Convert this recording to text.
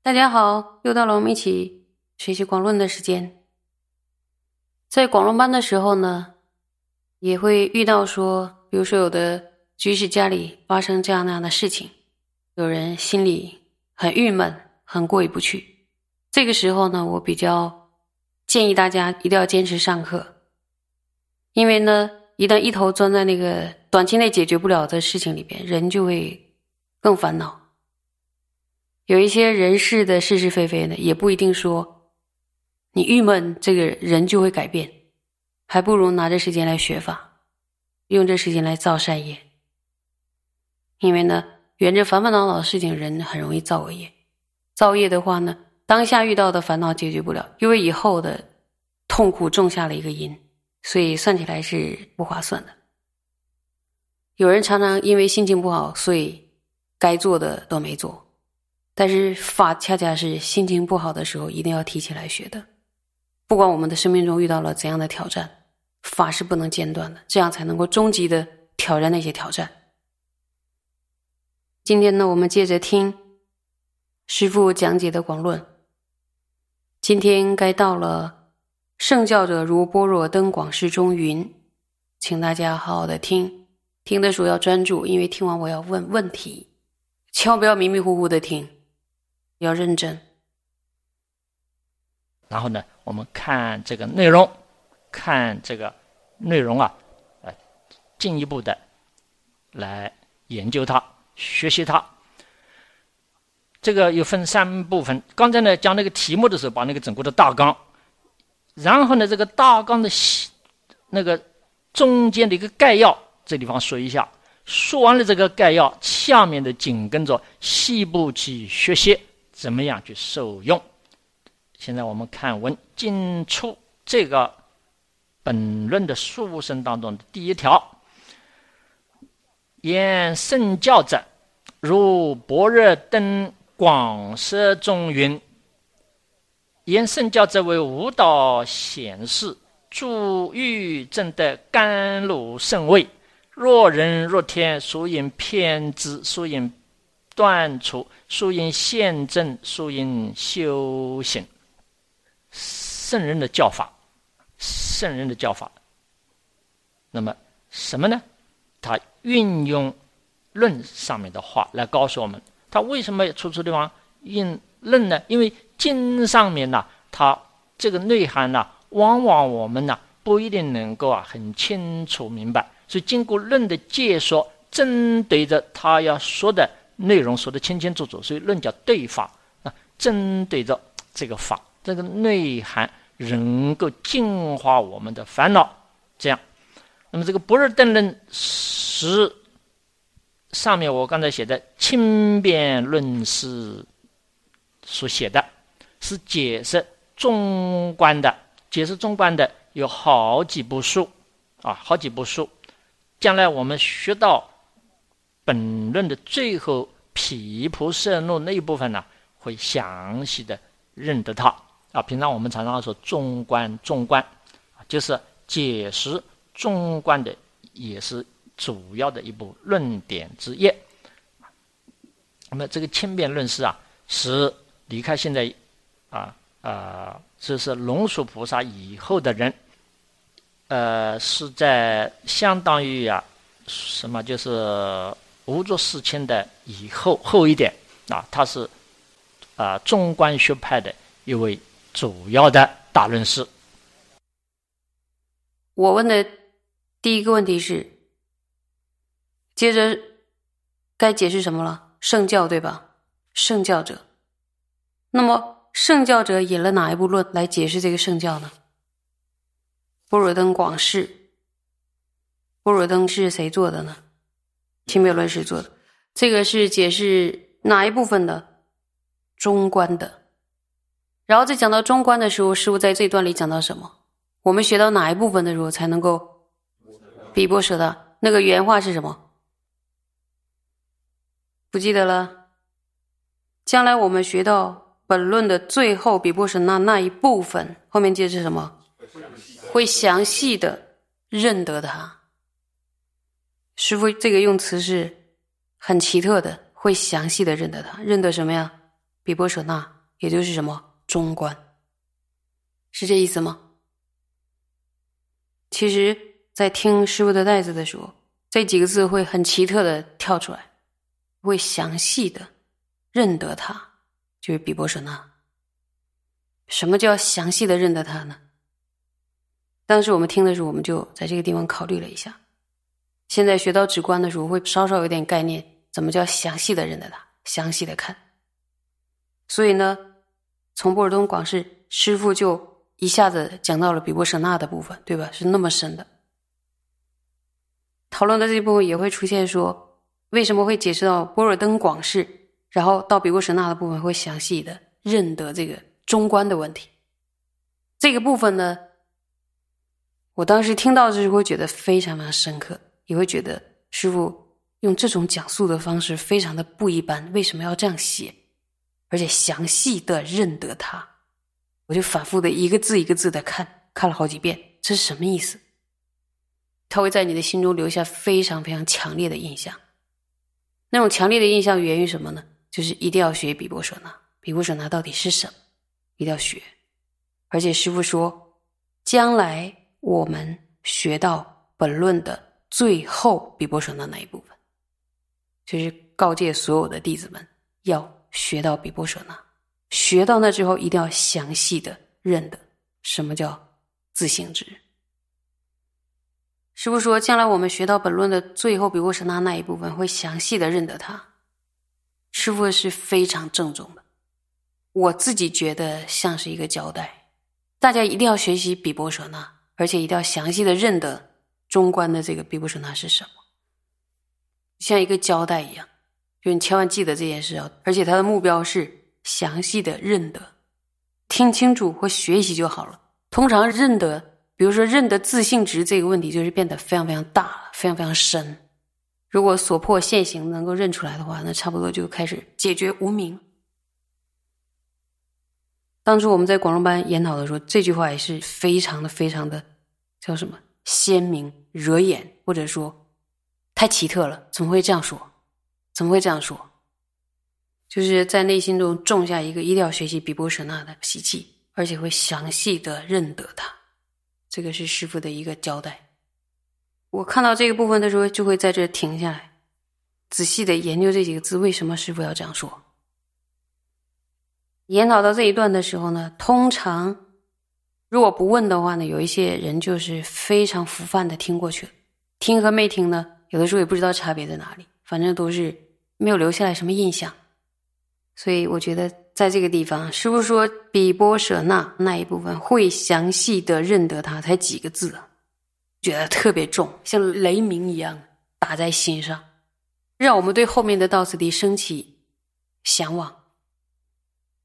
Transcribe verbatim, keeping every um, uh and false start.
大家好，又到了我们一起学习广论的时间。在广论班的时候呢，也会遇到说，比如说有的居士家里发生这样那样的事情，有人心里很郁闷，很过意不去。这个时候呢，我比较建议大家一定要坚持上课，因为呢，一旦一头钻在那个短期内解决不了的事情里边，人就会更烦恼。有一些人事的是是非非呢，也不一定说你郁闷这个人就会改变，还不如拿着时间来学法，用这时间来造善业。因为呢，缘着烦烦恼恼的事情，人很容易造恶业。造业的话呢，当下遇到的烦恼解决不了，因为以后的痛苦种下了一个因，所以算起来是不划算的。有人常常因为心情不好，所以该做的都没做。但是法恰恰是心情不好的时候一定要提起来学的，不管我们的生命中遇到了怎样的挑战，法是不能间断的，这样才能够终极的挑战那些挑战。今天呢，我们接着听师父讲解的广论。今天该到了圣教者如般若灯广示中云，请大家好好的听，听的时候要专注，因为听完我要问问题，千万不要迷迷糊糊的听，要认真。 然后呢，我们看这个内容，看这个内容啊，呃，进一步的来研究它，学习它。这个又分三部分。刚才呢讲那个题目的时候，把那个整个的大纲，然后呢这个大纲的那个中间的一个概要，这地方说一下。说完了这个概要，下面的紧跟着细部去学习怎么样去受用。现在我们看文进出这个本论的述声当中的第一条，言圣教者如般若灯广摄中云，言圣教者为无道显示，诸欲证得甘露圣味，若人若天，殊因偏知，殊因断除，殊因现证，殊因修行。圣人的教法，圣人的教法，那么什么呢？他运用论上面的话来告诉我们，他为什么处处地方用论呢？因为经上面呢，它这个内涵呢，往往我们呢不一定能够啊很清楚明白，所以经过论的解说，针对着他要说的内容说得清清楚楚，所以论叫对法啊，针对着这个法这个内涵能够净化我们的烦恼，这样。那么这个般若灯论是上面我刚才写的轻便论是所写的，是解释中观的，解释中观的有好几部书啊，好几部书。将来我们学到本论的最后毗婆舍怒那一部分呢，会详细的认得它啊。平常我们常常说中观中观，就是解释中观的，也是主要的一部论点之一。那么这个轻便论师啊，是离开现在啊啊，这是龙树菩萨以后的人，呃，是在相当于啊什么，就是无著世亲的以后后一点啊，他是啊中观学派的一位主要的大论师。 我问的第一个问题是，接着该解释什么了？圣教对吧？圣教者，那么圣教者引了哪一部论来解释这个圣教呢？般若灯广示。般若灯是谁做的呢？轻便论师做的。这个是解释哪一部分的？中观的。然后在讲到中观的时候，师父在这段里讲到什么？我们学到哪一部分的时候才能够比波舍的？那个原话是什么？不记得了。将来我们学到本论的最后比波舍那那一部分，后面接着什么？会详细的认得它。师父这个用词是很奇特的，会详细的认得它。认得什么呀？ 比波舍那，也就是什么中观，是这意思吗？其实在听师父的带子的时候，这几个字会很奇特的跳出来，会详细的认得它，就是比波舍那。什么叫详细的认得它呢？当时我们听的时候，我们就在这个地方考虑了一下。现在学到止观的时候，会稍稍有点概念，怎么叫详细的认得它，详细的看。所以呢，从波尔顿广释师父就一下子讲到了比波舍那的部分，对吧？是那么深的。讨论的这一部分也会出现说，为什么会解释到波尔登广释，然后到比波舍那的部分会详细的认得这个中观的问题。这个部分呢，我当时听到的时候会觉得非常非常深刻，也会觉得师父用这种讲述的方式非常的不一般，为什么要这样写，而且详细的认得它。我就反复的一个字一个字的看，看了好几遍，这是什么意思？它会在你的心中留下非常非常强烈的印象。那种强烈的印象源于什么呢？就是一定要学比波舍那。比波舍那到底是什么？一定要学。而且师父说，将来我们学到本论的最后比波舍那那一部分，就是告诫所有的弟子们要学到比波舍那。学到那之后，一定要详细的认得什么叫自性执。师父说，将来我们学到本论的最后比波舍那那一部分，会详细的认得它。师父是非常郑重的，我自己觉得像是一个交代，大家一定要学习比波舍那，而且一定要详细的认得中观的这个比波舍那是什么，像一个交代一样，就你千万记得这件事啊！而且它的目标是详细的认得，听清楚或学习就好了。通常认得，比如说认得自性执这个问题，就是变得非常非常大了，非常非常深。如果所破现行能够认出来的话，那差不多就开始解决无明。当初我们在广东班研讨的时候，这句话也是非常的非常的叫什么鲜明惹眼，或者说太奇特了，怎么会这样说？怎么会这样说？就是在内心中种下一个一定要学习比波舍那的习气，而且会详细的认得它。这个是师父的一个交代。我看到这个部分的时候，就会在这停下来，仔细的研究这几个字，为什么师父要这样说。研讨到这一段的时候呢，通常如果不问的话呢，有一些人就是非常浮泛的听过去了，听和没听呢，有的时候也不知道差别在哪里，反正都是没有留下来什么印象。所以我觉得在这个地方，师父说比波舍那那一部分会详细的认得它，才几个字啊，觉得特别重，像雷鸣一样打在心上，让我们对后面的道次第升起向往。